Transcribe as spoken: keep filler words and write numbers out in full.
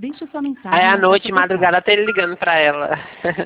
Deixe sua mensagem Aí à na noite, caixa madrugada, tá ele ligando pra ela.